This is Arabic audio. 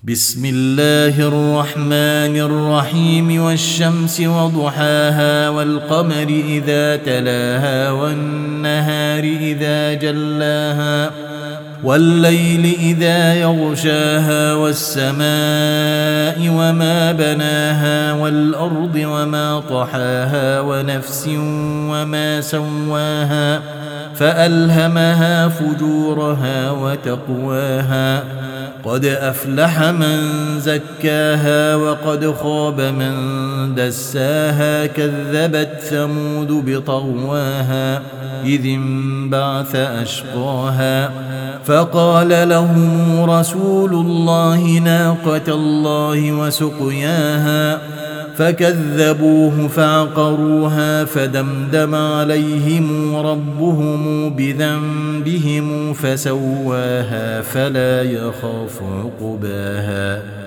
بسم الله الرحمن الرحيم والشمس وضحاها والقمر إذا تلاها والنهار إذا جلاها والليل إذا يغشاها والسماء وما بناها والأرض وما طحاها ونفس وما سواها فألهمها فجورها وتقواها قد أفلح من زكاها وقد خاب من دساها كذبت ثمود بطغواها إذ انبعث أشقاها فقال لهم رسول الله ناقة الله وسقياها فكذبوه فعقروها فدمدم عليهم ربهم بذنبهم فسواها فلا يخاف عقباها.